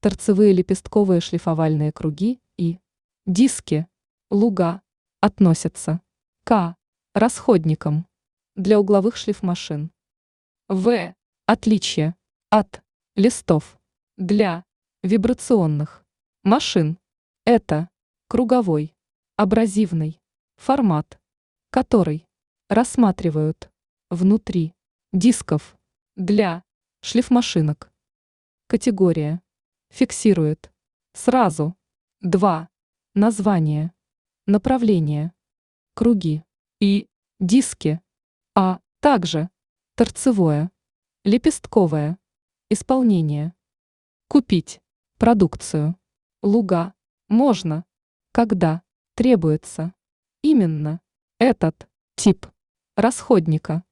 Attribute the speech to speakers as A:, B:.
A: торцевые лепестковые шлифовальные круги и диски, луга относятся к расходникам для угловых шлифмашин. В. Отличие от листов для вибрационных машин. Это круговой, абразивный формат, который рассматривают внутри дисков для шлифмашинок. Категория фиксирует сразу два названия, направления, круги и диски, а также торцевое, лепестковое исполнение. Купить продукцию луга можно, когда требуется именно этот тип расходника.